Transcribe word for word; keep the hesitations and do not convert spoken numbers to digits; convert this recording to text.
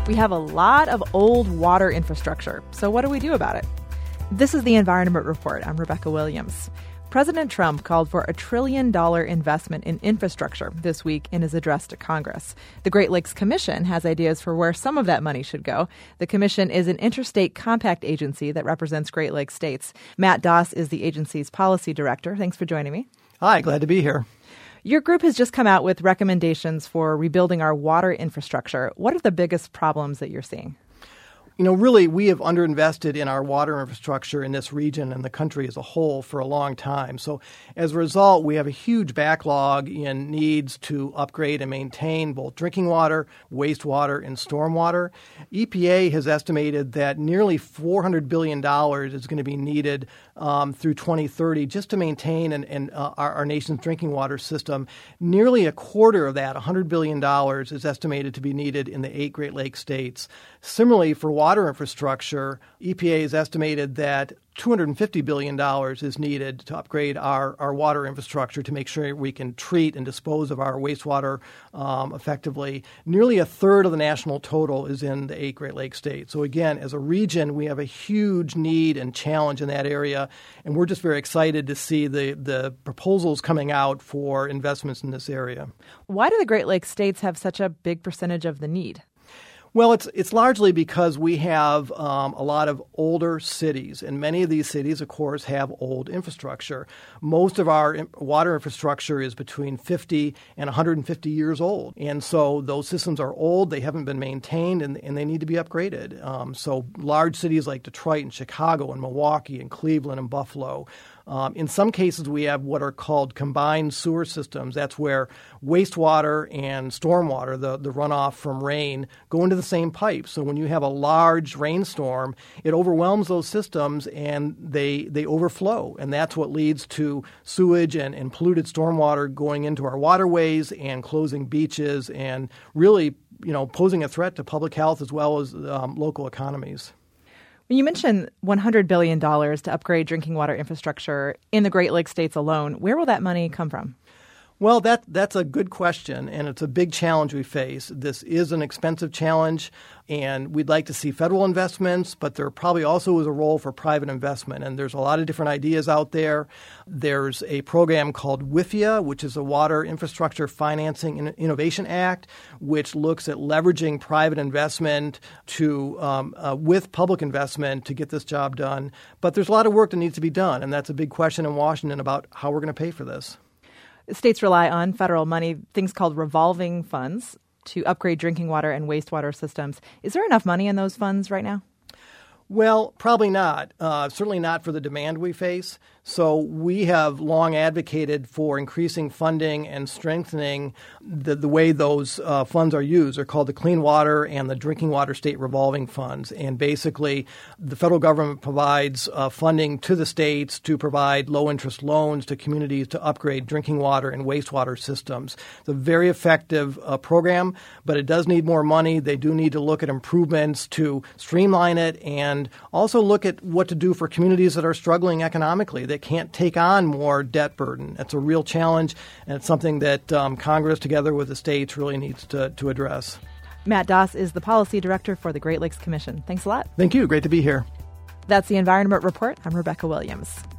We have a lot of old water infrastructure, so what do we do about it? This is the Environment Report. I'm Rebecca Williams. President Trump called for a trillion dollar investment in infrastructure this week in his address to Congress. The Great Lakes Commission has ideas for where some of that money should go. The commission is an interstate compact agency that represents Great Lakes states. Matt Doss is the agency's policy director. Thanks for joining me. Hi, glad to be here. Your group has just come out with recommendations for rebuilding our water infrastructure. What are the biggest problems that you're seeing? You know, really, we have underinvested in our water infrastructure in this region and the country as a whole for a long time. So as a result, we have a huge backlog in needs to upgrade and maintain both drinking water, wastewater, and stormwater. E P A has estimated that nearly four hundred billion dollars is going to be needed um, through twenty thirty just to maintain and, and, uh, our, our nation's drinking water system. Nearly a quarter of that, one hundred billion dollars, is estimated to be needed in the eight Great Lakes states. Similarly, for water infrastructure, E P A has estimated that two hundred fifty billion dollars is needed to upgrade our, our water infrastructure to make sure we can treat and dispose of our wastewater um, effectively. Nearly a third of the national total is in the eight Great Lakes states. So again, as a region, we have a huge need and challenge in that area, and we're just very excited to see the, the proposals coming out for investments in this area. Why do the Great Lakes states have such a big percentage of the need? Well, it's it's largely because we have um, a lot of older cities, and many of these cities, of course, have old infrastructure. Most of our in- water infrastructure is between fifty and one hundred fifty years old, and so those systems are old, they haven't been maintained, and, and they need to be upgraded. Um, so large cities like Detroit and Chicago and Milwaukee and Cleveland and Buffalo. Um, in some cases, we have what are called combined sewer systems. That's where wastewater and stormwater, the, the runoff from rain, go into the same pipe. So when you have a large rainstorm, it overwhelms those systems and they they overflow. And that's what leads to sewage and, and polluted stormwater going into our waterways and closing beaches and really, you know, posing a threat to public health as well as um, local economies. You mentioned one hundred billion dollars to upgrade drinking water infrastructure in the Great Lakes states alone. Where will that money come from? Well, that that's a good question, and it's a big challenge we face. This is an expensive challenge, and we'd like to see federal investments, but there probably also is a role for private investment, and there's a lot of different ideas out there. There's a program called W I F I A, which is a Water Infrastructure Financing and Innovation Act, which looks at leveraging private investment to um, uh, with public investment to get this job done. But there's a lot of work that needs to be done, and that's a big question in Washington about how we're going to pay for this. States rely on federal money, things called revolving funds, to upgrade drinking water and wastewater systems. Is there enough money in those funds right now? Well, probably not. Uh, certainly not for the demand we face. So we have long advocated for increasing funding and strengthening the, the way those uh, funds are used. They're called the Clean Water and the Drinking Water State Revolving Funds. And basically, the federal government provides uh, funding to the states to provide low-interest loans to communities to upgrade drinking water and wastewater systems. It's a very effective uh, program, but it does need more money. They do need to look at improvements to streamline it and also look at what to do for communities that are struggling economically, that can't take on more debt burden. That's a real challenge, and it's something that um, Congress, together with the states, really needs to, to address. Matt Doss is the policy director for the Great Lakes Commission. Thanks a lot. Thank you. Great to be here. That's the Environment Report. I'm Rebecca Williams.